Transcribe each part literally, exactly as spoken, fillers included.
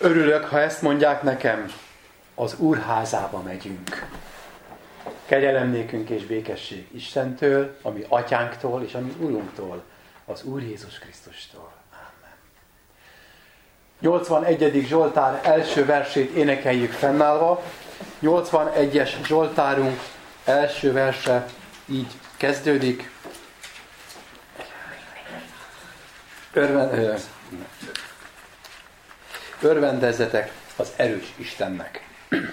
Örülök, ha ezt mondják nekem, az Úr házába megyünk. Kegyelem nékünk és békesség Istentől, a mi atyánktól és a mi Urunktól, az Úr Jézus Krisztustól. Amen. nyolcvanegyedik Zsoltár első versét énekeljük fennállva. nyolcvanegyes Zsoltárunk első verse így kezdődik. Örven, örvendezzetek az erős Istennek.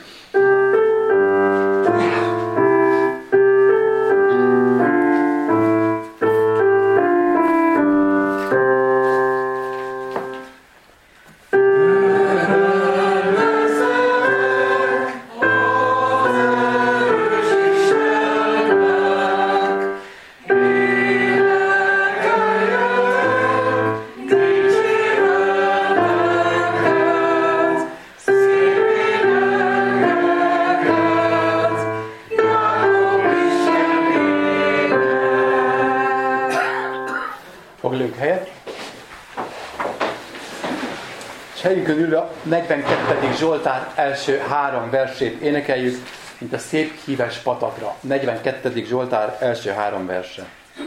Foglaljuk helyet. És helyünkön ülve a negyvenkettedik Zsoltár első három versét énekeljük, mint a szép híves patakra. negyvenkettedik Zsoltár első három verse.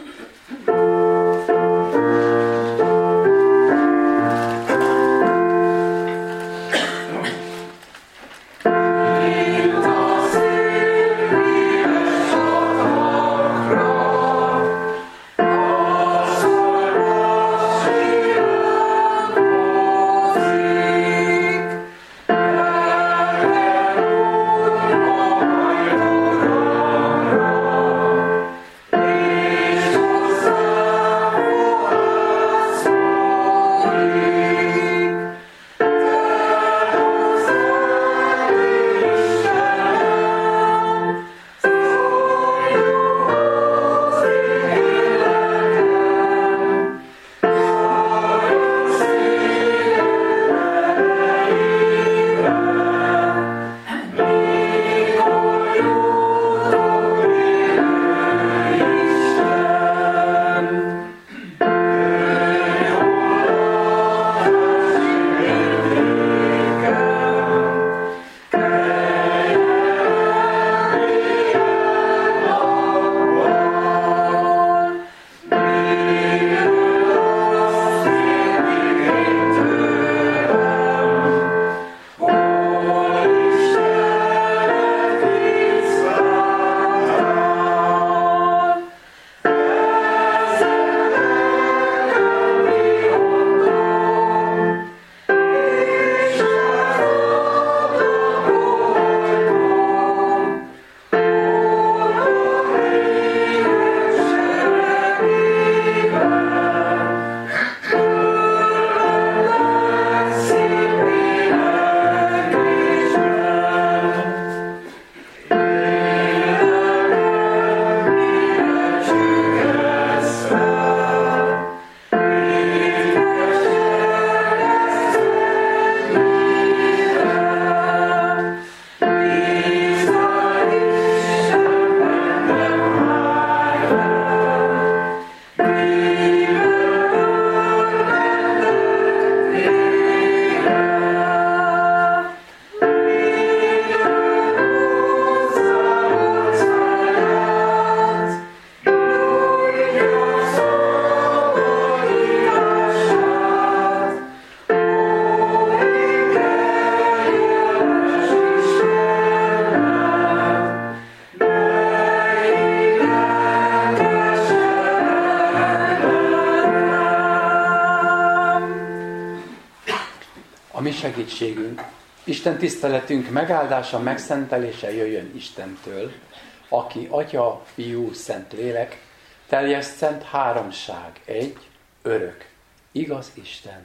Segítségünk, Isten tiszteletünk megáldása, megszentelése jöjjön Istentől, aki Atya, Fiú, Szent Lélek, teljes szent háromság, egy, örök, igaz Isten.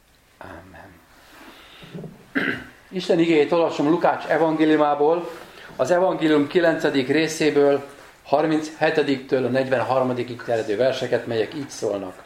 Amen. Isten igéjét olvasom Lukács evangéliumából, az evangélium kilencedik részéből, harminchetidiktől a negyvenharmadikig terjedő verseket, melyek így szólnak.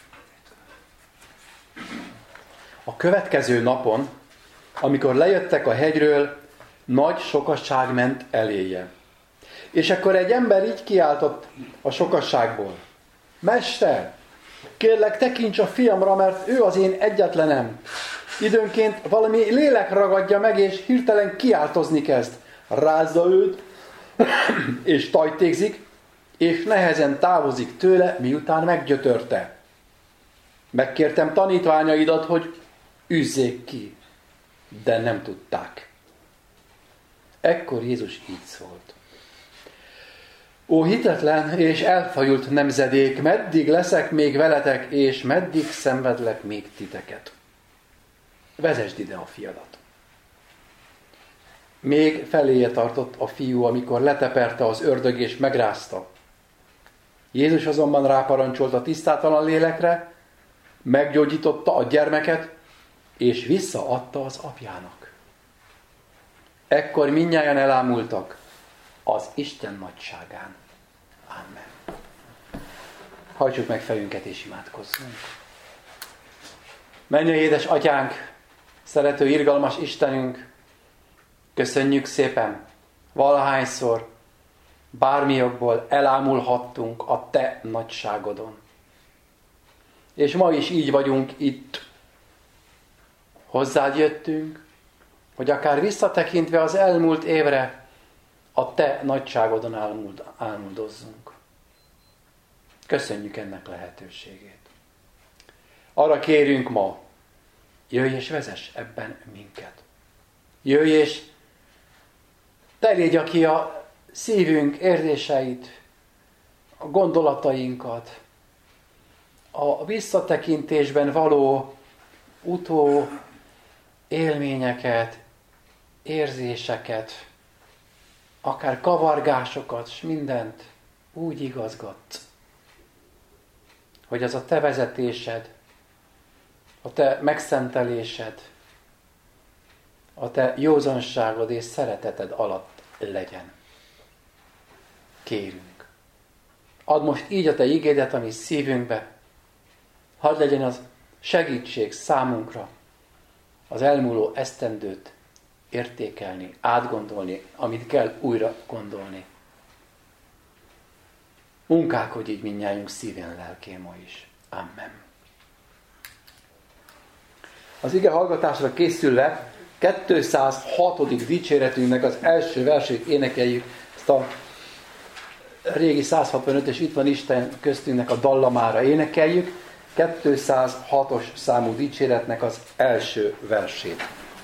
A következő napon, amikor lejöttek a hegyről, nagy sokasság ment eléje. És akkor egy ember így kiáltott a sokasságból: Mester, kérlek, tekints a fiamra, mert ő az én egyetlenem, Időnként valami lélek ragadja meg, és hirtelen kiáltozni kezd. Rázza őt, és tajtékzik, és nehezen távozik tőle, miután meggyötörte. Megkértem tanítványaidat, hogy üzzék ki, de nem tudták. Ekkor Jézus így szólt. Ó hitetlen és elfajult nemzedék, meddig leszek még veletek, és meddig szenvedlek még titeket? Vezesd ide a fiadat. Még feléje tartott a fiú, amikor leteperte az ördög és megrázta. Jézus azonban ráparancsolt a tisztátalan lélekre, meggyógyította a gyermeket, és visszaadta az apjának. Ekkor mindnyájan elámultak az Isten nagyságán. Amen. Hajtsuk meg fejünket és imádkozzunk. Mennyei édes atyánk, szerető, irgalmas Istenünk, köszönjük szépen, valahányszor, bármi jogból elámulhattunk a te nagyságodon. És ma is így vagyunk itt. Hozzád jöttünk, hogy akár visszatekintve az elmúlt évre a te nagyságodon álmod, álmodozzunk. Köszönjük ennek lehetőségét. Arra kérünk ma, jöjj és vezess ebben minket. Jöjj és terjedj ki a szívünk érzéseit, a gondolatainkat, a visszatekintésben való utó élményeket, érzéseket, akár kavargásokat, s mindent úgy igazgatsz, hogy az a te vezetésed, a te megszentelésed, a te józanságod és szereteted alatt legyen. Kérünk. Add most így a te igédet a mi szívünkbe. Hadd legyen az segítség számunkra az elmúló esztendőt értékelni, átgondolni, amit kell újra gondolni. Munkálkodj így mindnyájunk szívén, lelkén ma is. Amen. Az ige hallgatásra készülve kétszázhatodik dicséretünknek az első versét énekeljük, ezt a régi száz hatvanötös Itt van Isten köztünknek a dallamára énekeljük, kétszázhatos számú dicséretnek az első versét.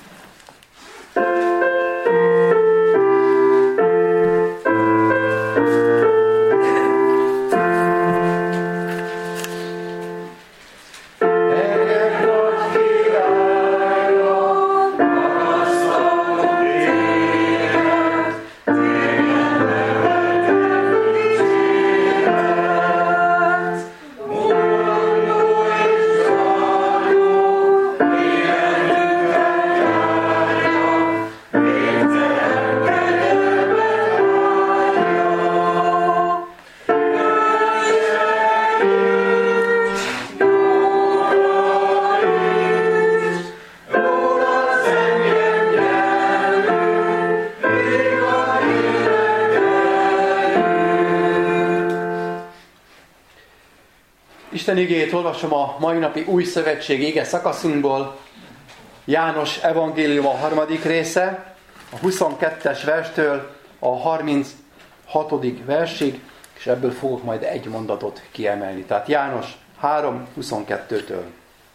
Isten igéjét olvasom a mai napi új szövetség ige szakaszunkból. János evangélium a harmadik része, a huszonkettes verstől a harminchatodik versig, és ebből fogok majd egy mondatot kiemelni. Tehát János három huszonkettőtől.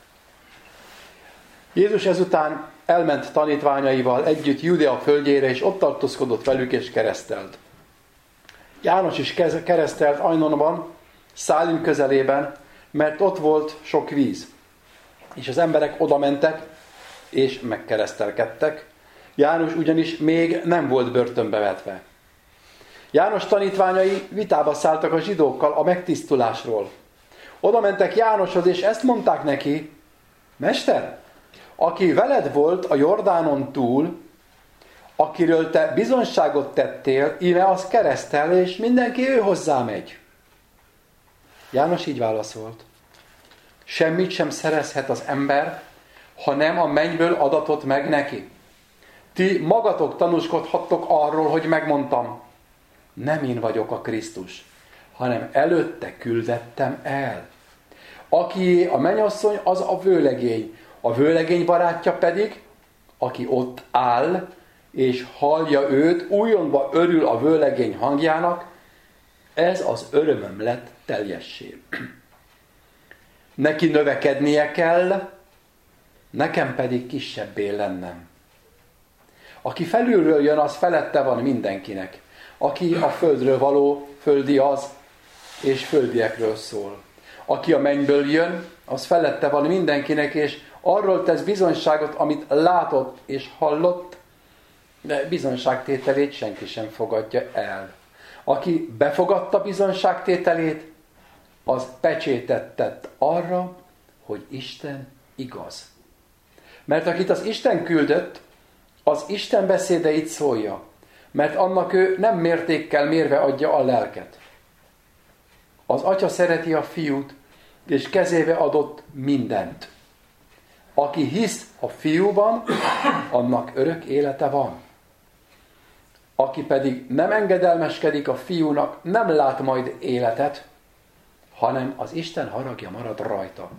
Jézus ezután elment tanítványaival együtt Júdea földjére, és ott tartózkodott velük, és keresztelt. János is keresztelt Ajnonban, Szálim közelében, mert ott volt sok víz. És az emberek oda mentek, és megkeresztelkedtek. János ugyanis még nem volt börtönbe vetve. János tanítványai vitába szálltak a zsidókkal a megtisztulásról. Oda mentek Jánoshoz, és ezt mondták neki: Mester, aki veled volt a Jordánon túl, akiről te bizonyságot tettél, íme az keresztel, és mindenki ő hozzá megy. János így válaszolt: Semmit sem szerezhet az ember, ha nem a mennyből adatot meg neki. Ti magatok tanúskodhattok arról, hogy megmondtam: nem én vagyok a Krisztus, hanem előtte küldettem el. Akié a mennyasszony, az a vőlegény. A vőlegény barátja pedig, aki ott áll, és hallja őt, újonnan örül a vőlegény hangjának, ez az örömöm lett teljessé. Neki növekednie kell, nekem pedig kisebbé lennem. Aki felülről jön, az felette van mindenkinek. Aki a földről való, földi az, és földiekről szól. Aki a mennyből jön, az felette van mindenkinek, és arról tesz bizonyságot, amit látott és hallott, de bizonyságtételét senki sem fogadja el. Aki befogadta bizonyságtételét, az pecsétet tett arra, hogy Isten igaz. Mert akit az Isten küldött, az Isten beszédeit szólja, mert annak ő nem mértékkel mérve adja a lelket. Az atya szereti a fiút, és kezébe adott mindent. Aki hisz a fiúban, annak örök élete van. Aki pedig nem engedelmeskedik a fiúnak, nem lát majd életet, hanem az Isten haragja marad rajta.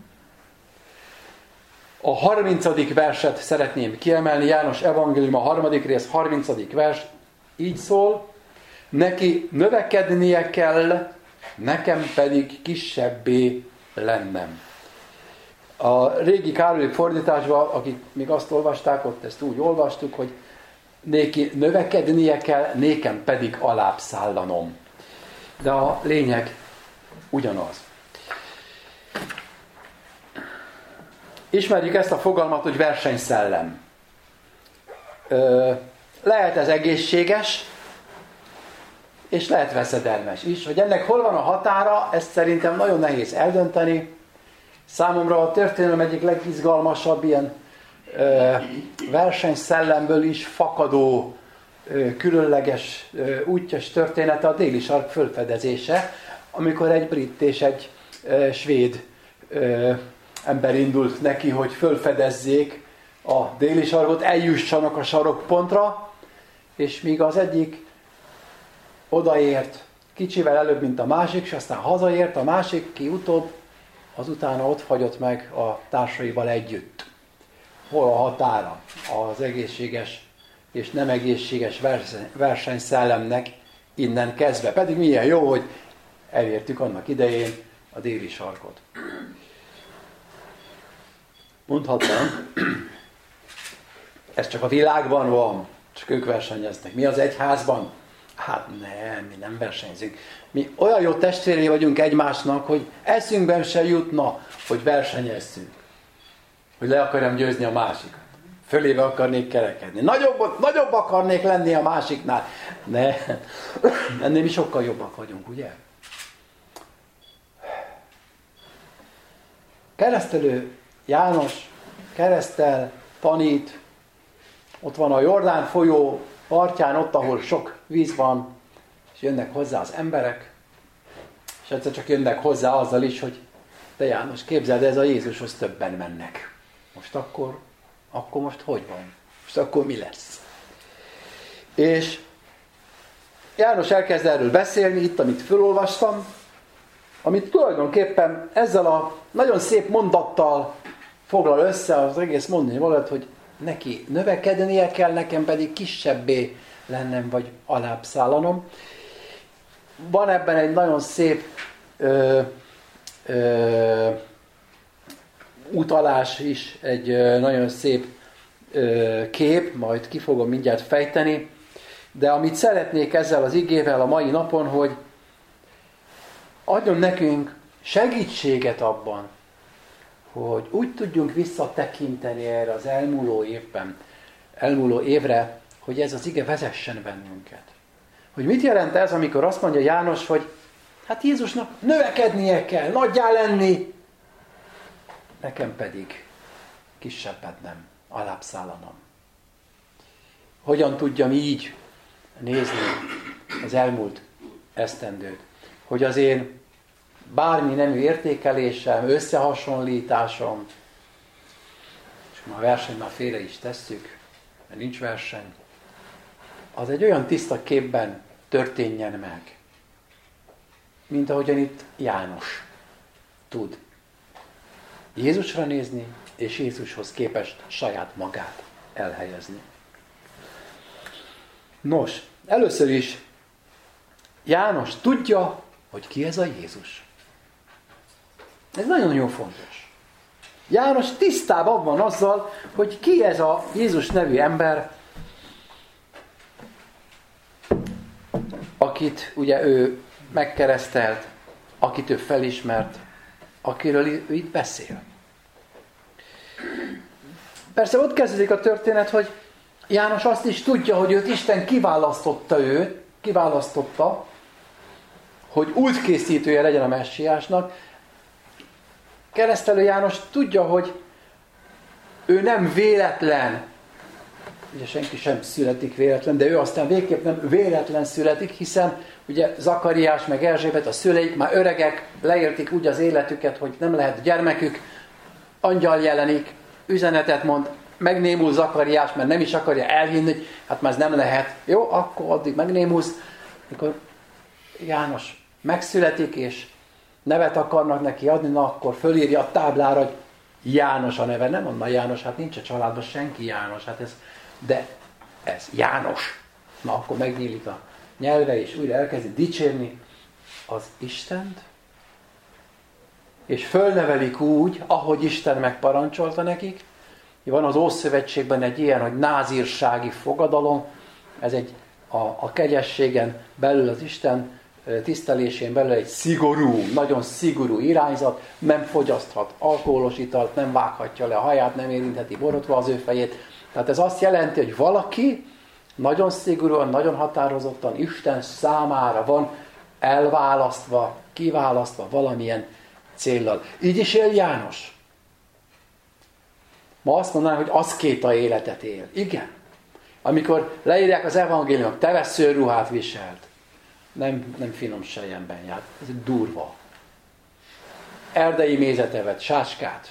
A harmincadik verset szeretném kiemelni, János evangélium a harmadik rész harmincadik vers, így szól, neki növekednie kell, nekem pedig kisebbé lennem. A régi Károlyi fordításban, akik még azt olvasták, ott ezt úgy olvastuk, hogy néki növekednie kell, nékem pedig alább szállanom. De a lényeg ugyanaz. Ismerjük ezt a fogalmat, hogy versenyszellem. Lehet ez egészséges, és lehet veszedelmes is. Hogy ennek hol van a határa, ezt szerintem nagyon nehéz eldönteni. Számomra a történelem egyik legizgalmasabb ilyen ö, versenysellemből is fakadó, ö, különleges, ö, útjas története a déli sark fölfedezése, amikor egy brit és egy ö, svéd ö, ember indult neki, hogy fölfedezzék a déli sarkot, eljussanak a sarokpontra, és míg az egyik odaért kicsivel előbb, mint a másik, és aztán hazaért a másik, ki utóbb, azután ott fagyott meg a társaival együtt. Hol a határa az egészséges és nem egészséges versenyszellemnek innen kezdve. Pedig milyen jó, hogy elértük annak idején a déli sarkot. Mondhatnám, ez csak a világban van, csak ők versenyeznek. Mi az egyházban? Hát nem, mi nem versenyzünk. Mi olyan jó testvérei vagyunk egymásnak, hogy eszünkben se jutna, hogy versenyezzünk. Hogy le akarjam győzni a másikat. Fölébe akarnék kerekedni. Nagyobb, nagyobb akarnék lenni a másiknál. Ne, ennél mi sokkal jobbak vagyunk, ugye? Keresztelő János keresztel, tanít, ott van a Jordán folyó partján, ott, ahol sok víz van, és jönnek hozzá az emberek, és egyszer csak jönnek hozzá azzal is, hogy de János, képzeld, ez a Jézushoz többen mennek. Most akkor, akkor most hogy van? Most akkor mi lesz? És János elkezd erről beszélni, itt, amit felolvastam, amit tulajdonképpen ezzel a nagyon szép mondattal foglal össze az egész mondani valamit, hogy neki növekednie kell, nekem pedig kisebbé lennem, vagy alább szállanom. Van ebben egy nagyon szép ö, ö, utalás is, egy ö, nagyon szép ö, kép, majd ki fogom mindjárt fejteni, de amit szeretnék ezzel az igével a mai napon, hogy adjon nekünk segítséget abban, hogy úgy tudjunk visszatekinteni erre az elmúló évben, elmúló évre, hogy ez az ige vezessen bennünket. Hogy mit jelent ez, amikor azt mondja János, hogy hát Jézusnak növekednie kell, nagyjá lenni, nekem pedig kisebbednem, alább szállanom. Hogyan tudjam így nézni az elmúlt esztendőt? Hogy az én bármi nemű értékelésem, összehasonlításom, és ma a versenyt már félre is tesszük, mert nincs verseny, az egy olyan tiszta képben történjen meg, mint ahogyan itt János tud Jézusra nézni, és Jézushoz képest saját magát elhelyezni. Nos, először is János tudja, hogy ki ez a Jézus. Ez nagyon-nagyon fontos. János tisztában van azzal, hogy ki ez a Jézus nevű ember, akit ugye ő megkeresztelt, akit ő felismert, akiről ő itt beszél. Persze ott kezdődik a történet, hogy János azt is tudja, hogy őt Isten kiválasztotta őt, kiválasztotta, hogy útkészítője legyen a messiásnak. Keresztelő János tudja, hogy ő nem véletlen, ugye senki sem születik véletlen, de ő aztán végképp nem véletlen születik, hiszen ugye Zakariás meg Erzsébet, a szüleik már öregek, leélték úgy az életüket, hogy nem lehet gyermekük, angyal jelenik, üzenetet mond, megnémul Zakariás, mert nem is akarja elhinni, hát már ez nem lehet. Jó, akkor addig megnémulsz, mikor János megszületik, és nevet akarnak neki adni, na akkor fölírja a táblára, hogy János a neve. Nem mondna János, hát nincs a családban senki János, hát ez, de ez János. Na akkor megnyílik a nyelve, és újra elkezdi dicsérni az Istent, és fölnevelik úgy, ahogy Isten megparancsolta nekik. Van az Ószövetségben egy ilyen, hogy názírsági fogadalom, ez egy a, a kegyességen belül, az Isten tisztelésén belül egy szigorú, nagyon szigorú irányzat, nem fogyaszthat alkoholos italt, nem vághatja le a haját, nem érintheti borotva az ő fejét. Tehát ez azt jelenti, hogy valaki nagyon szigorúan, nagyon határozottan Isten számára van elválasztva, kiválasztva valamilyen céllal. Így is él János. Ma azt mondanám, hogy aszkéta életet él. Igen. Amikor leírják az evangéliumok, teveszőruhát viselt. Nem, nem finom selyemben járt. Ez durva. Erdei mézet evett, sáskát.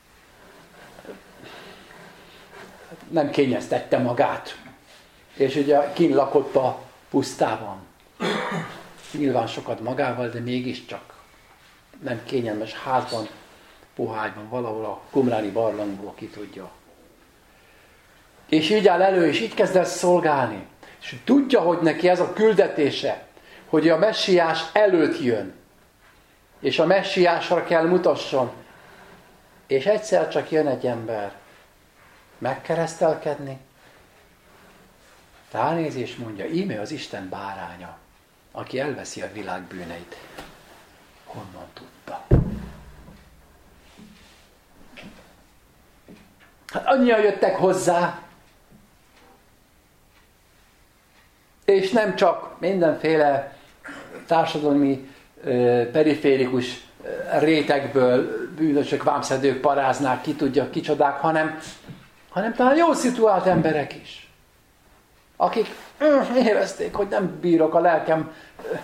Nem kényeztette magát. És ugye kint lakott a pusztában. Nyilván sokat magával, de mégiscsak nem kényelmes házban, Pohágyban, valahol a Qumráni barlangból, ki tudja. És így áll elő, és így kezd el szolgálni. És tudja, hogy neki ez a küldetése, hogy a messiás előtt jön. És a messiásra kell mutasson. És egyszer csak jön egy ember megkeresztelkedni. Ránéz és mondja, íme az Isten báránya, aki elveszi a világ bűneit. Honnan tudta? Hát annyian jöttek hozzá, és nem csak mindenféle társadalmi periférikus rétegből bűnösök, vámszedők, paráznák, ki tudja, kicsodák, hanem, hanem talán jól szituált emberek is, akik érezték, hogy nem bírok a lelkem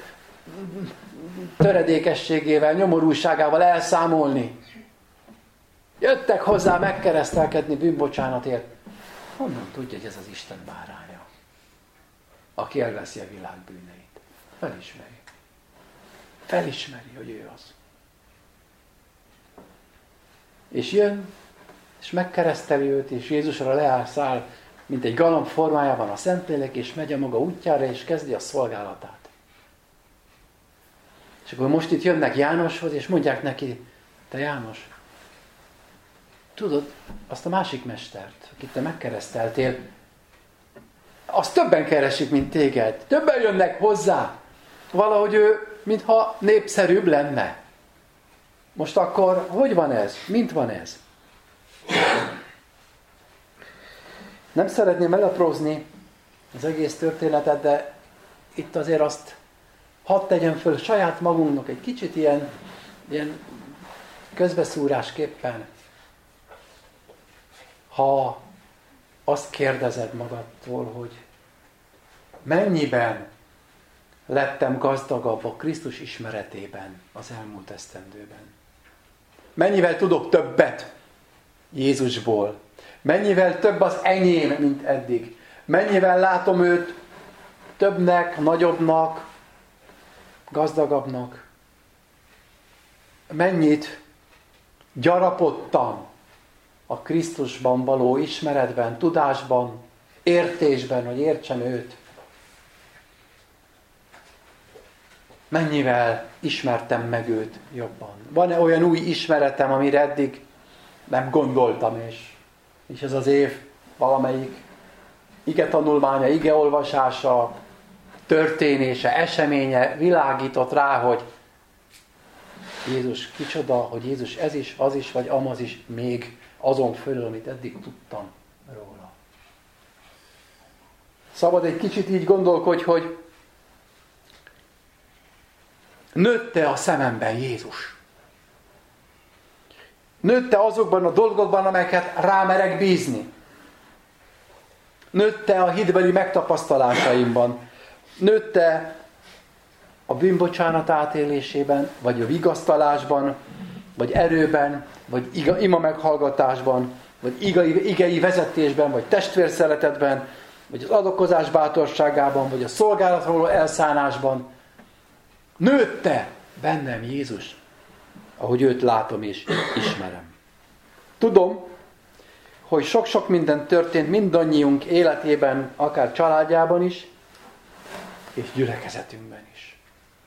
töredékességével, nyomorúságával elszámolni. Jöttek hozzá megkeresztelkedni bűnbocsánatért. Honnan tudja, hogy ez az Isten báránya, aki elveszi a világ bűneit? Felismeri. Felismeri, hogy ő az. És jön, és megkereszteli őt, és Jézusra leáll, száll, mint egy galamb formájában a Szentlélek, és megy a maga útjára, és kezdi a szolgálatát. És akkor most itt jönnek Jánoshoz, és mondják neki, te János, tudod, azt a másik mestert, akit te megkereszteltél, azt többen keresik, mint téged. Többen jönnek hozzá. Valahogy ő, mintha népszerűbb lenne. Most akkor, hogy van ez? Mint van ez? Nem szeretném elaprózni az egész történetet, de itt azért azt hadd tegyem föl saját magunknak egy kicsit ilyen, ilyen közbeszúrásképpen. Ha azt kérdezed magadtól, hogy mennyiben lettem gazdagabb a Krisztus ismeretében az elmúlt esztendőben. Mennyivel tudok többet Jézusból. Mennyivel több az enyém, mint eddig. Mennyivel látom őt többnek, nagyobbnak, gazdagabbnak. Mennyit gyarapodtam a Krisztusban való ismeretben, tudásban, értésben, hogy értsem őt. Mennyivel ismertem meg őt jobban? Van-e olyan új ismeretem, amire eddig nem gondoltam, és, és ez az év valamelyik ige tanulmánya, ige olvasása, történése, eseménye világított rá, hogy Jézus kicsoda, hogy Jézus ez is, az is, vagy amaz is, még azon fölül, amit eddig tudtam róla. Szabad egy kicsit így gondolkodj, hogy nőtte a szememben Jézus. Nőtte azokban a dolgokban, amelyeket rámerek bízni. Nőtte a hitbeli megtapasztalásaimban. Nőtte a bűnbocsánat átélésében, vagy a vigasztalásban, vagy erőben, vagy iga, ima meghallgatásban, vagy igai, igei vezetésben, vagy testvérszeretetben, vagy az adakozás bátorságában, vagy a szolgálatról elszánásban. Nőtte bennem Jézus, ahogy őt látom és ismerem. Tudom, hogy sok-sok minden történt mindannyiunk életében, akár családjában is, és gyülekezetünkben is.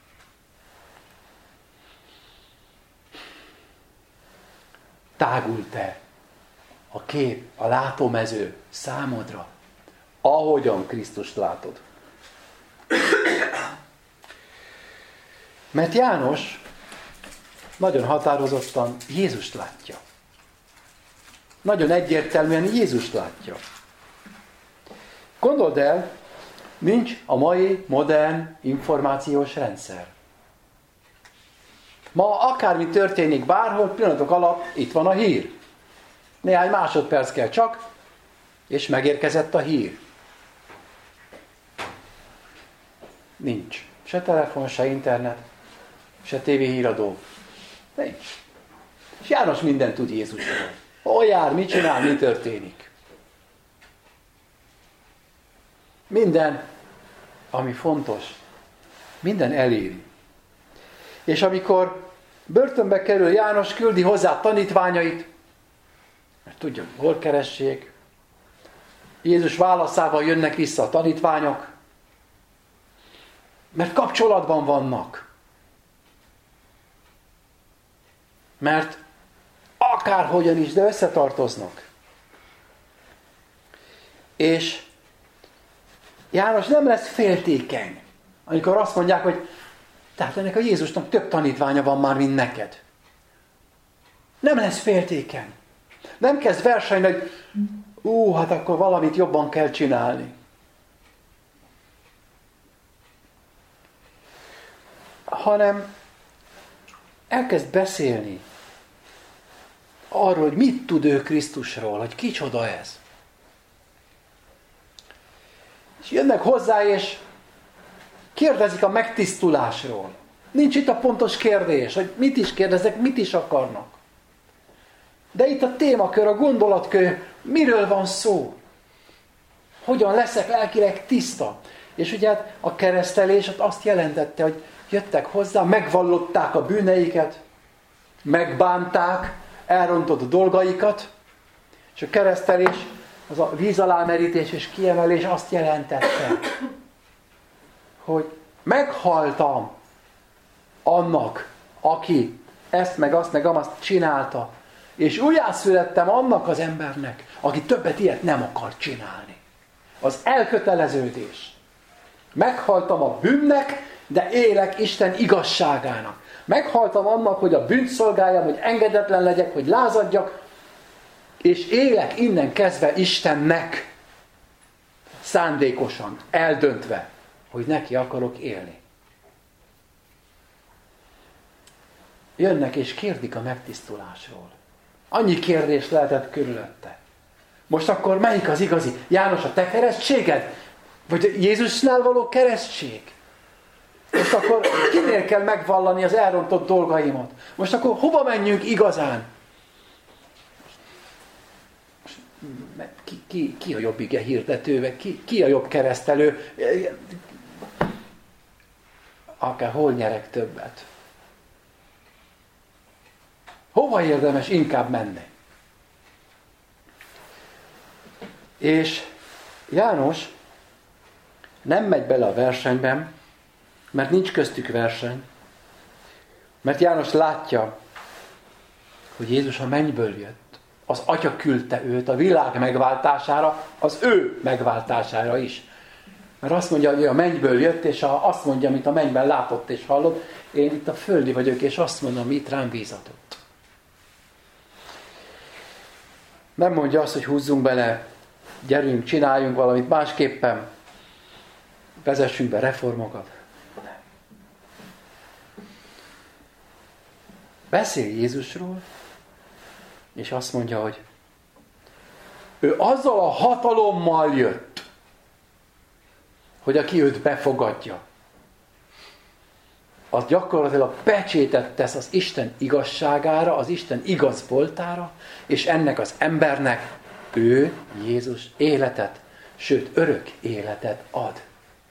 Tágult-e a kép, a látómező számodra, ahogyan Krisztust látod? Mert János nagyon határozottan Jézust látja. Nagyon egyértelműen Jézust látja. Gondold el, nincs a mai modern információs rendszer. Ma akármi történik bárhol, pillanatok alatt itt van a hír. Néhány másodperc kell csak, és megérkezett a hír. Nincs se telefon, se internet, se tévéhíradó. Nincs. És János mindent tud Jézusról. Hol jár, mit csinál, mi történik. Minden, ami fontos, minden eléri. És amikor börtönbe kerül János, küldi hozzá tanítványait, mert tudja, hol keressék. Jézus válaszával jönnek vissza a tanítványok, mert kapcsolatban vannak. Mert akárhogyan is, de összetartoznak. És János nem lesz féltékeny, amikor azt mondják, hogy tehát ennek a Jézusnak több tanítványa van már, mint neked. Nem lesz féltékeny. Nem kezd versenyni, hogy ú, hát akkor valamit jobban kell csinálni. Hanem elkezd beszélni arról, hogy mit tud ő Krisztusról, hogy kicsoda ez. És jönnek hozzá, és kérdezik a megtisztulásról. Nincs itt a pontos kérdés, hogy mit is kérdeznek, mit is akarnak. De itt a témakör, a gondolatkör, miről van szó? Hogyan leszek lelkileg tiszta? És ugye a keresztelés azt jelentette, hogy jöttek hozzá, megvallották a bűneiket, megbánták, elrontott dolgaikat, és a keresztelés, az a víz alámerítés és kiemelés azt jelentette, hogy meghaltam annak, aki ezt meg azt meg azt csinálta, és újjászülettem annak az embernek, aki többet ilyet nem akar csinálni. Az elköteleződés. Meghaltam a bűnnek, de élek Isten igazságának. Meghaltam annak, hogy a bűnt szolgáljam, hogy engedetlen legyek, hogy lázadjak, és élek innen kezdve Istennek. Szándékosan, eldöntve, hogy neki akarok élni. Jönnek és kérdik a megtisztulásról. Annyi kérdés lehetett körülötte. Most akkor melyik az igazi? János, a te keresztséged? Vagy Jézusnál való keresztség? Most akkor kinél kell megvallani az elrontott dolgaimat? Most akkor hova menjünk igazán? Ki, ki, ki a jobb ige hirdető? Ki, ki a jobb keresztelő? Akár hol nyerek többet? Hova érdemes inkább menni? És János nem megy bele a versenyben, mert nincs köztük verseny, mert János látja, hogy Jézus a mennyből jött. Az Atya küldte őt a világ megváltására, az ő megváltására is. Mert azt mondja, hogy ő a mennyből jött, és azt mondja, amit a mennyben látott és hallott, én itt a földi vagyok, és azt mondom, amit rám bízatott. Nem mondja azt, hogy húzzunk bele, gyerünk, csináljunk valamit másképpen, vezessünk be reformokat. Nem. Beszél Jézusról, és azt mondja, hogy ő azzal a hatalommal jött, hogy aki őt befogadja, az gyakorlatilag pecsétet tesz az Isten igazságára, az Isten igaz voltára, és ennek az embernek ő, Jézus életet, sőt örök életet ad.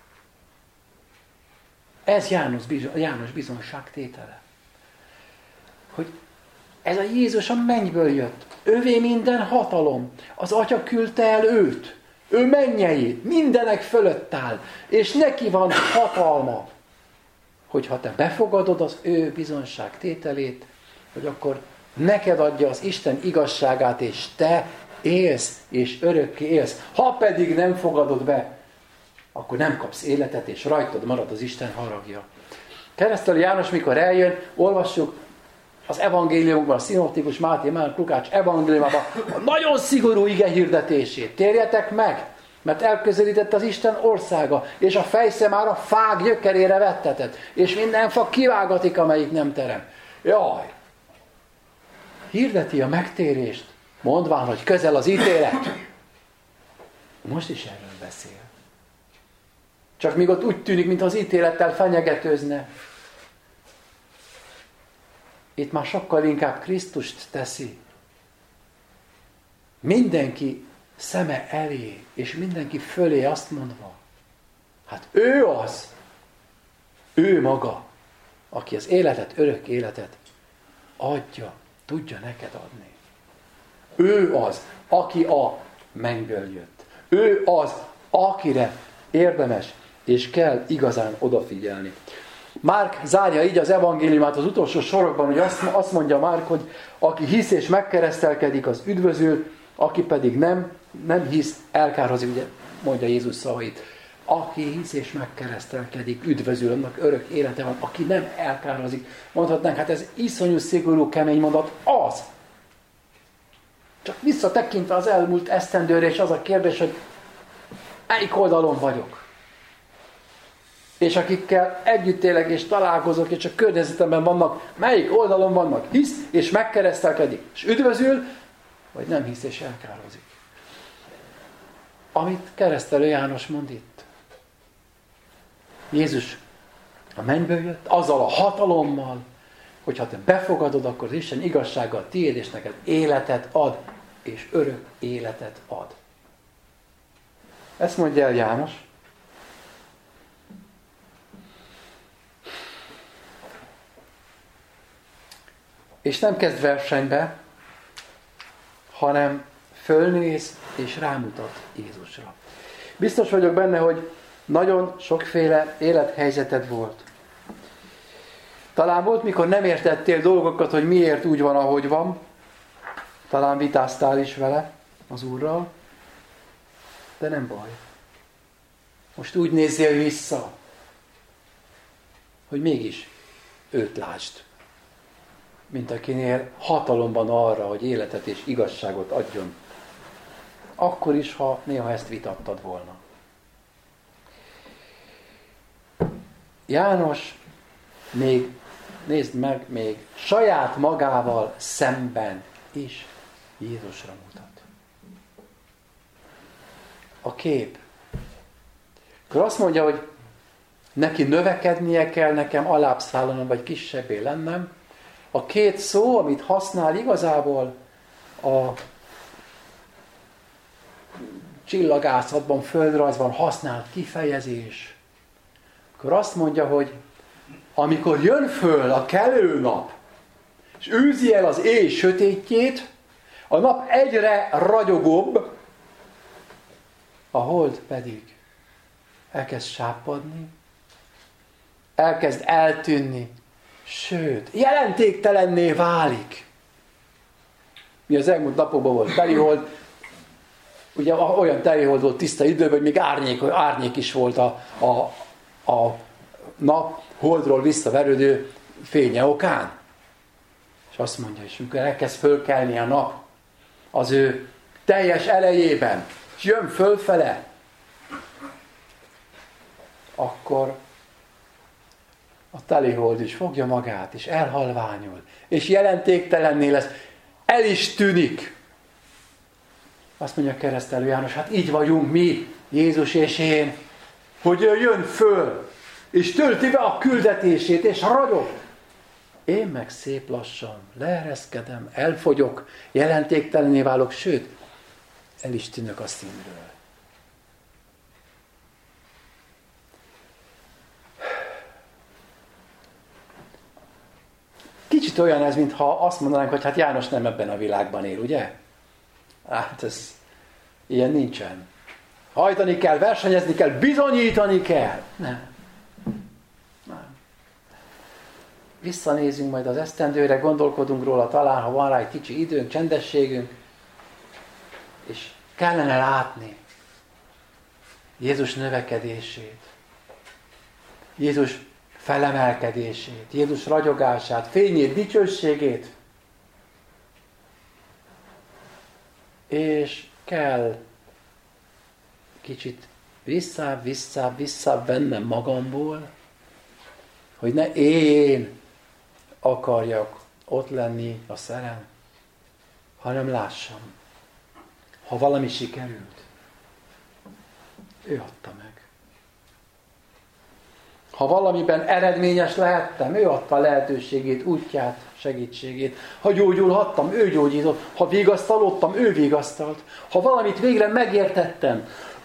Ez János, János bizonságtétele. Hogy ez a Jézus a mennyből jött. Ővé minden hatalom. Az Atya küldte el őt. Ő mennyei, mindenek fölött áll. És neki van hatalma. Hogyha te befogadod az ő bizonságtételét, hogy akkor neked adja az Isten igazságát, és te élsz, és örökké élsz. Ha pedig nem fogadod be, akkor nem kapsz életet, és rajtad marad az Isten haragja. Keresztelő János, mikor eljön, olvassuk az evangéliumban, a szinoptikus Máté, Márk, Lukács evangéliumában a nagyon szigorú ige hirdetését. Térjetek meg, mert elközelített az Isten országa, és a fejszem már a fák gyökerére vettetett, és minden fa kivágatik, amelyik nem terem. Jaj! Hirdeti a megtérést, mondván, hogy közel az ítélet. Most is erről beszél. Csak míg ott úgy tűnik, mintha az ítélettel fenyegetőzne. Itt már sokkal inkább Krisztust teszi. Mindenki szeme elé, és mindenki fölé azt mondva, hát ő az, ő maga, aki az életet, örök életet adja, tudja neked adni. Ő az, aki a mennyből jött. Ő az, akire érdemes és kell igazán odafigyelni. Márk zárja így az evangéliumát az utolsó sorokban, hogy azt, azt mondja Márk, hogy aki hisz és megkeresztelkedik, az üdvözül, aki pedig nem, nem hisz, elkározik, ugye mondja Jézus szavait. Aki hisz és megkeresztelkedik, üdvözül, annak örök élete van. Aki nem elkározik, mondhatnánk, hát ez iszonyú szigorú, kemény mondat, az. Csak visszatekintve az elmúlt esztendőre, és az a kérdés, hogy melyik oldalon vagyok. És akikkel együtt élek és találkozok, és a környezetemben vannak, melyik oldalon vannak, hisz és megkeresztelkedik, és üdvözül, vagy nem hisz és elkározik. Amit keresztelő János mond itt. Jézus a mennyből jött, azzal a hatalommal, hogyha te befogadod, akkor az Isten igazsággal tiéd, és neked életet ad, és örök életet ad. Ezt mondja el János. És nem kezd versenybe, hanem fölnéz és rámutat Jézusra. Biztos vagyok benne, hogy nagyon sokféle élethelyzeted volt. Talán volt, mikor nem értettél dolgokat, hogy miért úgy van, ahogy van. Talán vitáztál is vele, az Úrral. De nem baj. Most úgy nézzél vissza, hogy mégis őt lásd. Mint akinél hatalomban arra, hogy életet és igazságot adjon. Akkor is, ha néha ezt vitattad volna. János még, nézd meg, még saját magával szemben is Jézusra mutat. A kép. Akkor azt mondja, hogy neki növekednie kell, nekem alábbszállanom, vagy kisebbé lennem. A két szó, amit használ igazából a csillagászatban, földrajzban használt kifejezés. Akkor azt mondja, hogy amikor jön föl a kelő nap, és űzi el az éj sötétjét, a nap egyre ragyogóbb, hold pedig elkezd sápadni, elkezd eltűnni, sőt, jelentéktelenné válik. Mi az elmúlt napokban volt telihold, ugye olyan telihold volt tiszta időben, hogy még árnyék, árnyék is volt a, a, a nap holdról visszaverődő fénye okán. És azt mondja, és amikor elkezd fölkelni a nap az ő teljes elejében, és jön fölfele, akkor a telihold is fogja magát, és elhalványul, és jelentéktelenné lesz, el is tűnik. Azt mondja Keresztelő János, hát így vagyunk mi, Jézus és én, hogy ő jön föl, és tölti be a küldetését, és ragyog. Én meg szép lassan leereszkedem, elfogyok, jelentéktelenné válok, sőt, el is tűnök a színről. Kicsit olyan ez, mintha azt mondanánk, hogy hát János nem ebben a világban él, ugye? Hát ez ilyen nincsen. Hajtani kell, versenyezni kell, bizonyítani kell. Nem. Nem. Visszanézünk majd az esztendőre, gondolkodunk róla talán, ha van rá egy kicsi időnk, csendességünk, és kellene látni Jézus növekedését, Jézus felemelkedését, Jézus ragyogását, fényét, dicsőségét. És kell kicsit visszább, visszább, visszább vennem magamból, hogy ne én akarjak ott lenni a szerem, hanem lássam, ha valami sikerült, ő adta meg. Ha valamiben eredményes lehettem, ő adta a lehetőségét, útját, segítségét. Ha gyógyulhattam, ő gyógyított. Ha vigasztalodtam, ő vigasztalt. Ha valamit végre megértettem,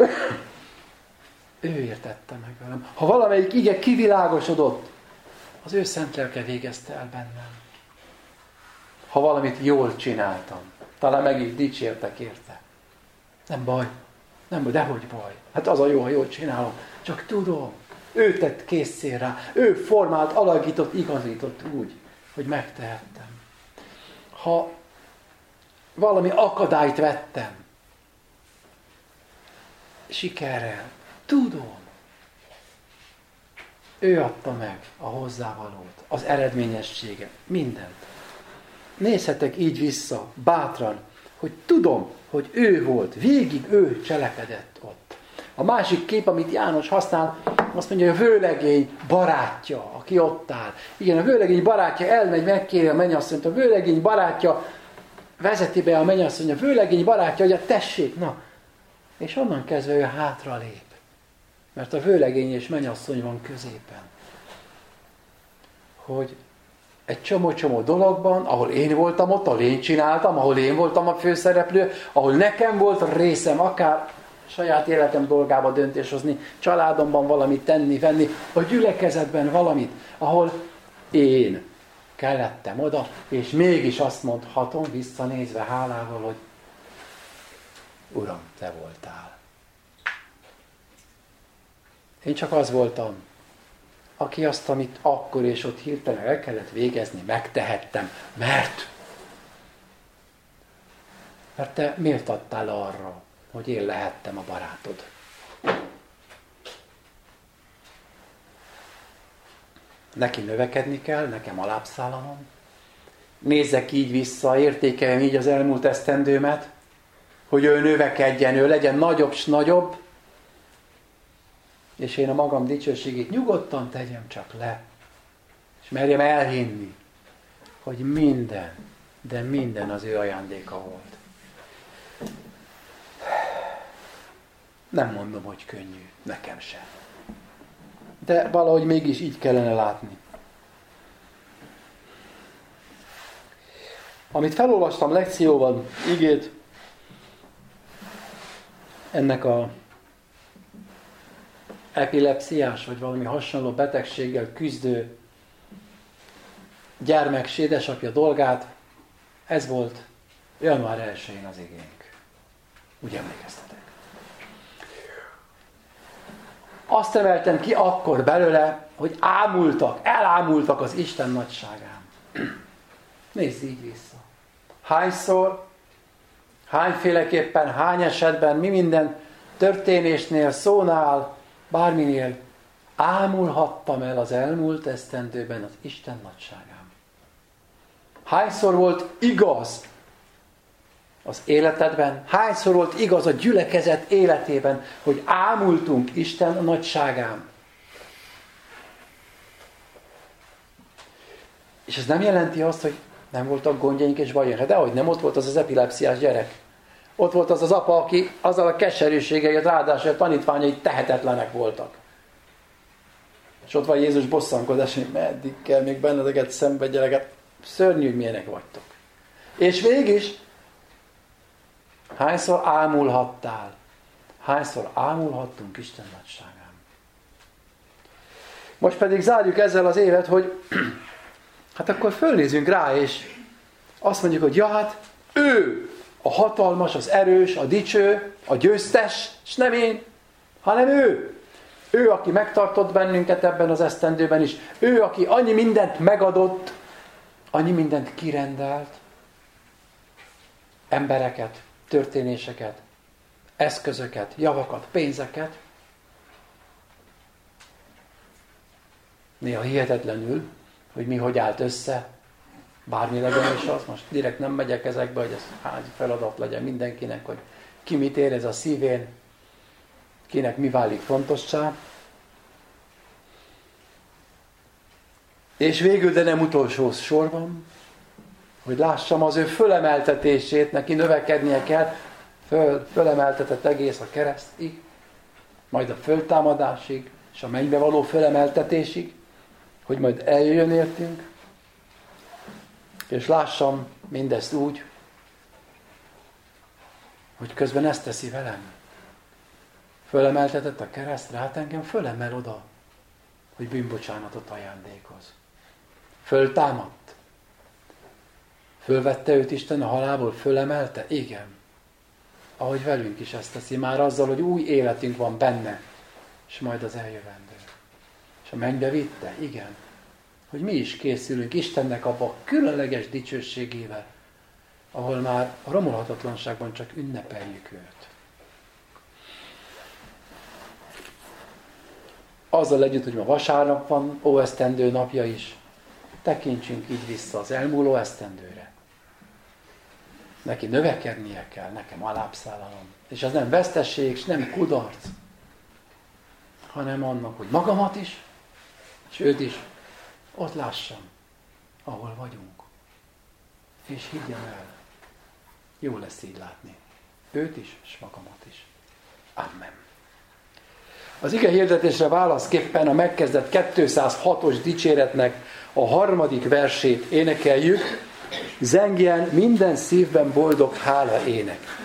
ő értette meg velem. Ha valamelyik ige kivilágosodott, az ő szent lelke végezte el bennem. Ha valamit jól csináltam, talán meg is dicsértek érte. Nem baj, nem baj, dehogy baj. Hát az a jó, ha jól csinálom. Csak tudom, ő tett készszél rá, ő formált, alakított, igazított úgy, hogy megtehettem. Ha valami akadályt vettem, sikerrel, tudom, ő adta meg a hozzávalót, az eredményességet, mindent. Nézhetek így vissza, bátran, hogy tudom, hogy ő volt, végig ő cselekedett ott. A másik kép, amit János használ, azt mondja, hogy a vőlegény barátja, aki ott áll. Igen, a vőlegény barátja elmegy, megkéri a mennyasszonyt, a vőlegény barátja vezeti be a mennyasszonyt, a vőlegény barátja, hogy a tessék, na. És onnan kezdve ő hátra lép. Mert a vőlegény és mennyasszony van középen. Hogy egy csomó-csomó dologban, ahol én voltam ott, ahol én csináltam, ahol én voltam a főszereplő, ahol nekem volt részem, akár saját életem dolgába döntés hozni, családomban valamit tenni, venni, a gyülekezetben valamit, ahol én kellettem oda, és mégis azt mondhatom, visszanézve hálával, hogy Uram, te voltál. Én csak az voltam, aki azt, amit akkor és ott hirtelen el kellett végezni, megtehettem, mert mert te méltattál arra, hogy én lehettem a barátod. Neki növekedni kell, nekem alábbszállanom. Nézzek így vissza, értékeljem így az elmúlt esztendőmet, hogy ő növekedjen, ő legyen nagyobb s nagyobb, és én a magam dicsőségét nyugodtan tegyem csak le, és merjem elhinni, hogy minden, de minden az ő ajándéka volt. Nem mondom, hogy könnyű, nekem sem. De valahogy mégis így kellene látni. Amit felolvastam lekcióban, igét, ennek a epilepsziás, vagy valami hasonló betegséggel küzdő gyermek édesapja dolgát, ez volt január elsején az igénk. Úgy emlékeztetek. azt emeltem ki akkor belőle, hogy ámultak, elámultak az Isten nagyságán. Nézz így vissza. Hányszor, hányféleképpen, hány esetben, mi minden történésnél, szónál, bárminél ámulhattam el az elmúlt esztendőben az Isten nagyságán. Hányszor volt igaz az életedben, hányszor volt igaz a gyülekezet életében, hogy ámultunk Isten nagyságán. És ez nem jelenti azt, hogy nem voltak gondjaink és bajaink. De ahogy nem, ott volt az az epilepsziás gyerek. Ott volt az az apa, aki azzal a keserűséggel, ráadásul a tanítványai tehetetlenek voltak. És ott van Jézus bosszankodás, hogy meddig kell még benneteket szenvedjeleket. Szörnyű, hogy milyenek vagytok. És mégis, hányszor ámulhattál? Hányszor ámulhattunk Isten nagyságán? Most pedig zárjuk ezzel az évet, hogy hát akkor fölnézünk rá, és azt mondjuk, hogy ja, hát ő a hatalmas, az erős, a dicső, a győztes, és nem én, hanem ő. Ő, aki megtartott bennünket ebben az esztendőben is. Ő, aki annyi mindent megadott, annyi mindent kirendelt. Embereket, történéseket, eszközöket, javakat, pénzeket. Néha hihetetlenül, hogy mi hogy állt össze, bármi legyen is az. Most direkt nem megyek ezekbe, hogy ez házi feladat legyen mindenkinek, hogy ki mit érez a szívén, kinek mi válik fontossá. És végül, de nem utolsó sorban, hogy lássam az ő fölemeltetését, neki növekednie kell, föl, fölemeltetett egész a keresztig, majd a föltámadásig, és a mennybe való fölemeltetésig, hogy majd eljöjjön értünk, és lássam mindezt úgy, hogy közben ezt teszi velem. Fölemeltetett a keresztre, hát engem fölemel oda, hogy bűnbocsánatot ajándékoz. Föltámadt. Fölvette őt Isten a halálból, fölemelte? Igen. Ahogy velünk is ezt teszi, már azzal, hogy új életünk van benne, és majd az eljövendő. És a mennybe vitte? Igen. Hogy mi is készülünk Istennek abba a különleges dicsőségével, ahol már a romolhatatlanságban csak ünnepeljük őt. Azzal együtt, hogy ma vasárnap van, óesztendő napja is, tekintsünk így vissza az elmúló esztendőre. Neki növekednie kell, nekem alábbszállalom. És az nem vesztesség, és nem kudarc, hanem annak, hogy magamat is, és őt is ott lássam, ahol vagyunk. És higgyem el, jó lesz így látni. Őt is, és magamat is. Amen. Az ige hirdetésre válaszképpen a megkezdett kétszázhatos dicséretnek a harmadik versét énekeljük. Zengjen minden szívben boldog hála ének.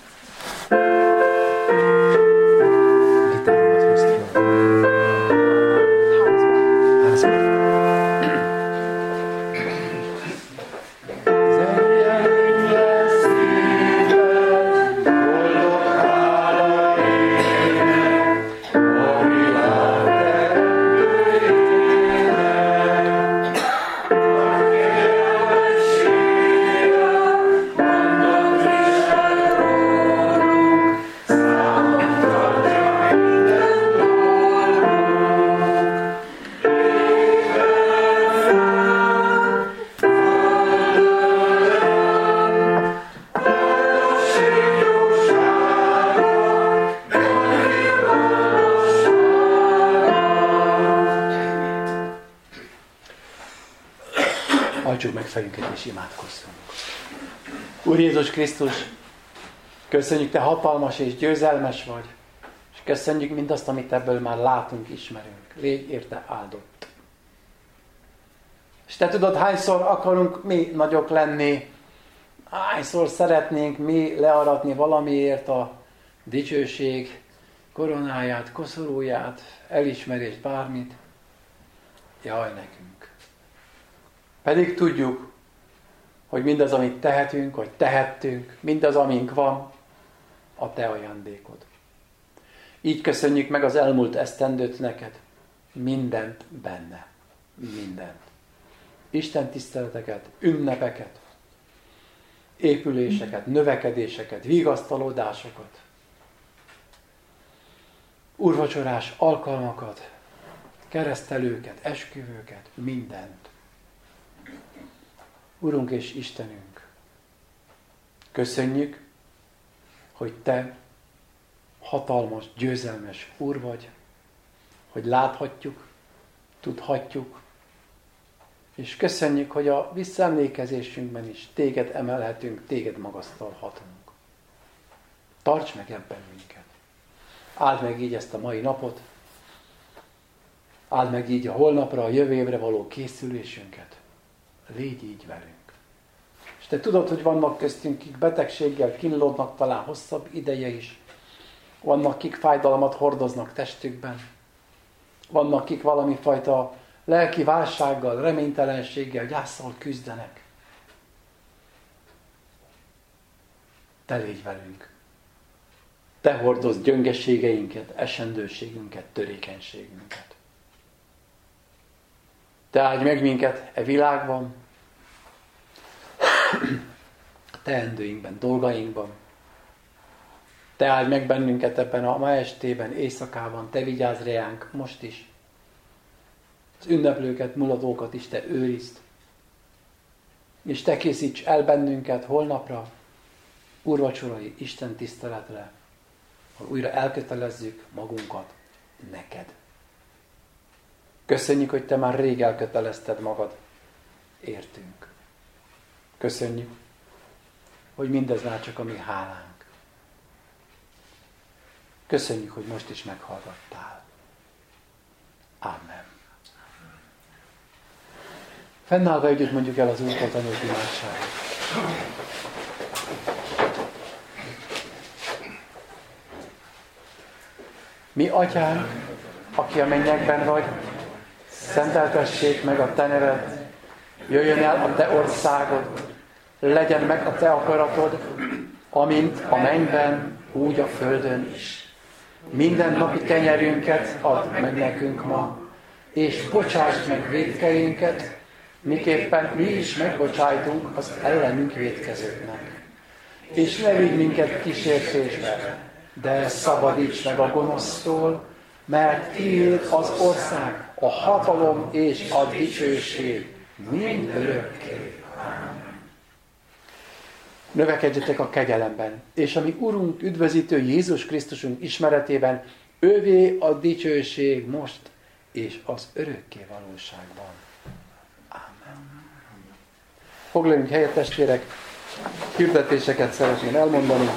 Hajtsuk meg fejünket és imádkozzunk. Úr Jézus Krisztus, köszönjük, Te hatalmas és győzelmes vagy, és köszönjük mindazt, amit ebből már látunk, ismerünk. Légy érte áldott. És Te tudod, hányszor akarunk mi nagyok lenni, hányszor szeretnénk mi learatni valamiért a dicsőség koronáját, koszorúját, elismerést, bármit. Jaj nekünk. Pedig tudjuk, hogy mindaz, amit tehetünk, vagy tehettünk, mindaz, amink van, a Te ajándékod. Így köszönjük meg az elmúlt esztendőt neked. Mindent benne. Mindent. Isten tiszteleteket, ünnepeket, épüléseket, növekedéseket, vigasztalódásokat, úrvacsorás alkalmakat, keresztelőket, esküvőket, mindent. Urunk és Istenünk, köszönjük, hogy Te hatalmas, győzelmes Úr vagy, hogy láthatjuk, tudhatjuk, és köszönjük, hogy a visszaemlékezésünkben is Téged emelhetünk, Téged magasztalhatunk. Tarts meg ebben minket. Áld meg így ezt a mai napot, áld meg így a holnapra, a jövő évre való készülésünket. Légy így velünk. És Te tudod, hogy vannak köztünk, kik betegséggel kínlódnak talán hosszabb ideje is. Vannak, kik fájdalmat hordoznak testükben. Vannak, kik valami fajta lelki válsággal, reménytelenséggel, gyászsal küzdenek. Te légy velünk. Te hordozd gyöngeségeinket, esendőségünket, törékenységünket. Te áldj meg minket e világban, a teendőinkben, dolgainkban. Te áldj meg bennünket ebben a ma estében, éjszakában, Te vigyázz reánk most is. Az ünneplőket, muladókat is Te őrizd. És Te készíts el bennünket holnapra, úrvacsorai Isten tiszteletre, ahol újra elkötelezzük magunkat neked. Köszönjük, hogy Te már rég elkötelezted magad. Értünk. Köszönjük, hogy mindez már csak a mi hálánk. Köszönjük, hogy most is meghallgattál. Amen. Fennállva együtt mondjuk el az Úrtól tanult imádságot. Mi Atyánk, aki a mennyekben vagy, szenteltessék meg a Te neved, jöjjön el a Te országod, legyen meg a Te akaratod, amint a mennyben, úgy a földön is. Minden napi kenyerünket add meg nekünk ma, és bocsásd meg vétkeinket, miképpen mi is megbocsájtunk az ellenünk vétkezőknek. És ne vigy minket kísértésbe, de szabadíts meg a gonosztól, mert tiéd az ország, a hatalom és a dicsőség mind örökké. Növekedjetek a kegyelemben, és a mi Urunk, üdvözítő Jézus Krisztusunk ismeretében, ővé a dicsőség most és az örökké valóságban. Ámen. Foglaljunk helyet, testvérek, hirdetéseket szeretném elmondani.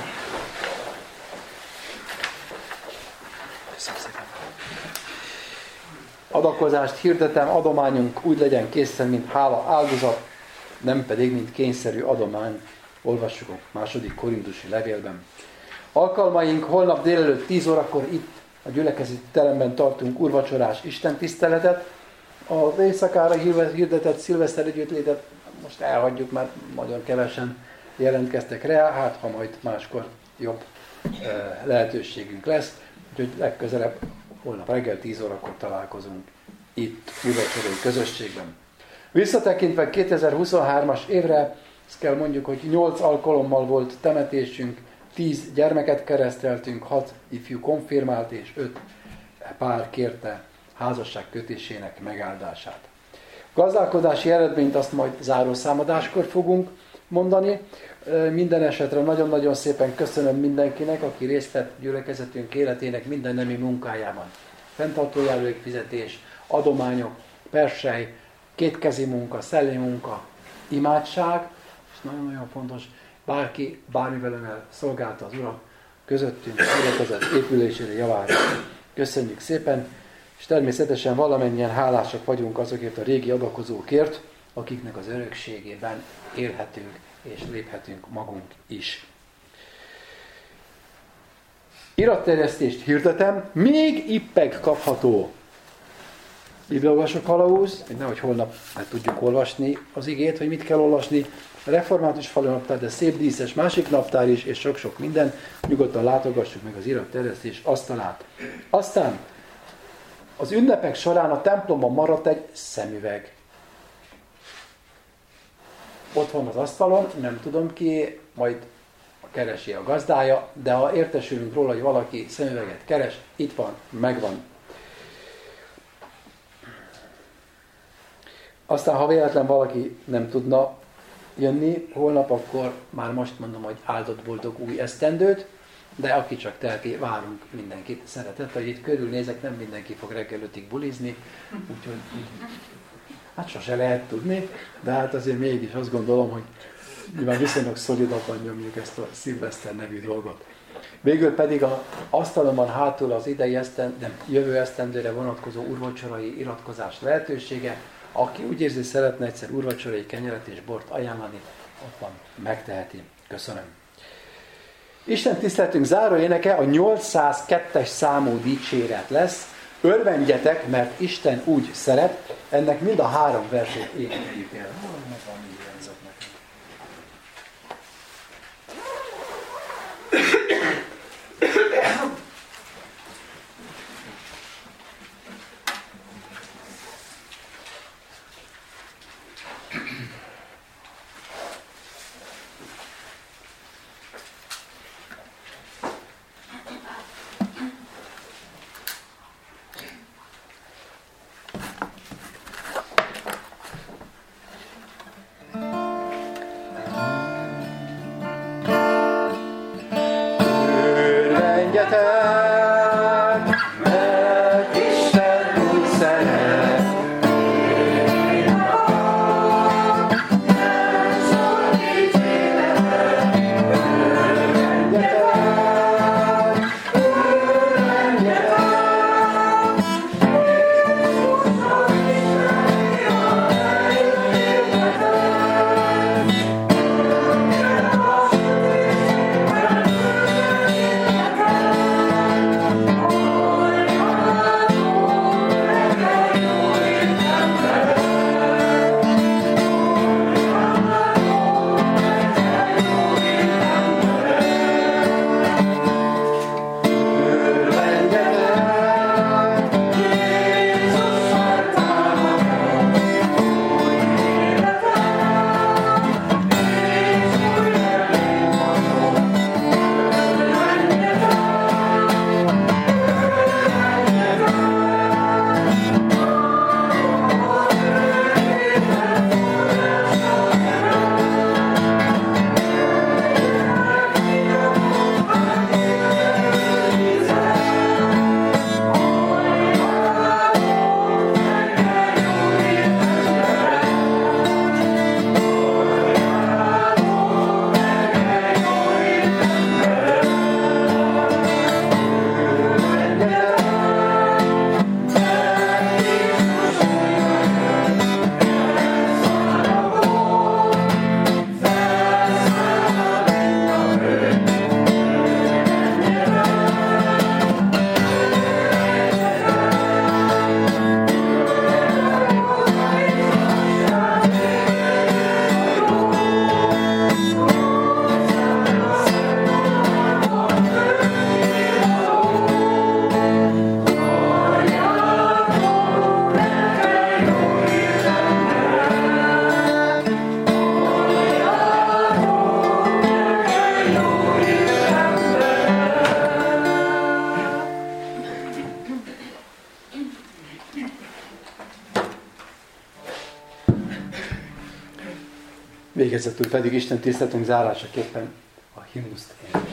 Adakozást hirdetem, adományunk úgy legyen készen, mint hála áldozat, nem pedig, mint kényszerű adomány. Olvassuk a második korintusi levélben. Alkalmaink holnap délelőtt tíz órakor itt a gyülekezeti teremben tartunk úrvacsorás istentiszteletet. Az éjszakára hirdetett szilveszter együttlétet most elhagyjuk, mert nagyon kevesen jelentkeztek rá, hát ha majd máskor jobb lehetőségünk lesz. Úgyhogy legközelebb holnap reggel tíz órakor találkozunk itt úrvacsorai közösségben. Visszatekintve kétezer-huszonhármas évre, azt kell mondjuk, hogy nyolc alkalommal volt temetésünk, tíz gyermeket kereszteltünk, hat ifjú konfirmált és öt pár kérte házasság kötésének megáldását. A gazdálkodási eredményt azt majd zárószámadáskor fogunk mondani. Minden esetre nagyon-nagyon szépen köszönöm mindenkinek, aki részt vett gyülekezetünk életének minden nemi munkájában. Fenntartó járulékfizetés, adományok, persely, kétkezi munka, szellemi munka, imádság, és nagyon-nagyon fontos, bárki bármivel önnel szolgálta az Urat közöttünk, gyülekezet épülésére, javára. Köszönjük szépen, és természetesen valamennyien hálásak vagyunk azokért a régi adakozókért, akiknek az örökségében élhetünk és léphetünk magunk is. Iratterjesztést hirdetem, még ippeg kapható bibliaolvasó kalauz, hogy nehogy holnap meg tudjuk olvasni az igét, hogy mit kell olvasni. A református falu naptár, de szép díszes másik naptár is, és sok-sok minden. Nyugodtan látogassuk meg az iratterjesztés asztalát. Aztán az ünnepek során a templomban maradt egy szemüveg. Ott van az asztalon, nem tudom ki, majd keresi a gazdája, de ha értesülünk róla, hogy valaki szemüveget keres, itt van, megvan. Aztán, ha véletlen valaki nem tudna jönni holnap, akkor már most mondom, hogy áldott boldog új esztendőt, de aki csak teheti, várunk mindenkit szeretettel, hogy itt körülnézek, nem mindenki fog reggel ötig bulizni, úgyhogy hát sose lehet tudni, de hát azért mégis azt gondolom, hogy nyilván viszonylag szolidabban nyomjuk ezt a szilveszter nevű dolgot. Végül pedig az asztalomban hátul az idei esztend, nem, jövő esztendőre vonatkozó úrvacsorai iratkozás lehetősége. Aki úgy érzi, szeretne egyszer úrvacsorai kenyeret és bort ajánlani, ott van, megteheti. Köszönöm. Isten tiszteletünk záró éneke a nyolcszázkettes számú dicséret lesz. Örvendjetek, mert Isten úgy szeret, ennek mind a három versét énekeljük el. Végezetül pedig Isten tiszteletünk zárásaképpen a himnuszt énekeljük.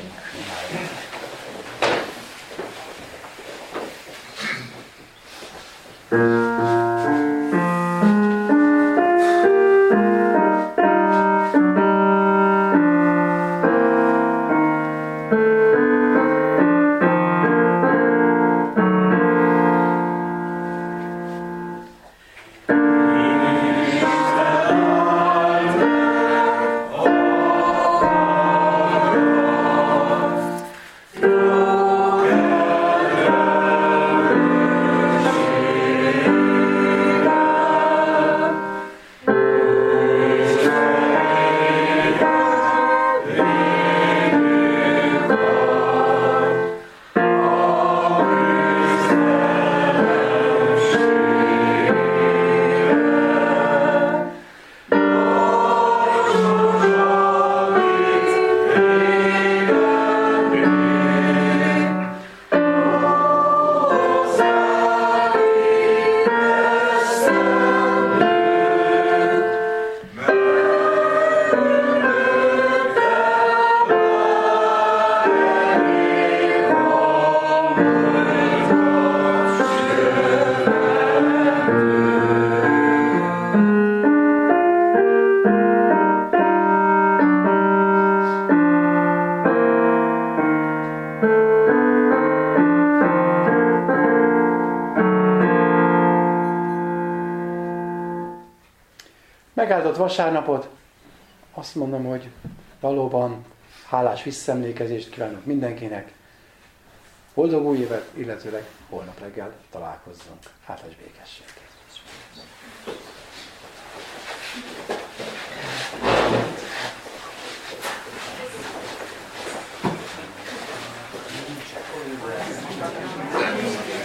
Yeah. megáldott vasárnapot, azt mondom, hogy valóban hálás visszaemlékezést kívánok mindenkinek. Boldog új évet, illetőleg holnap reggel találkozzunk. Hálás békesség.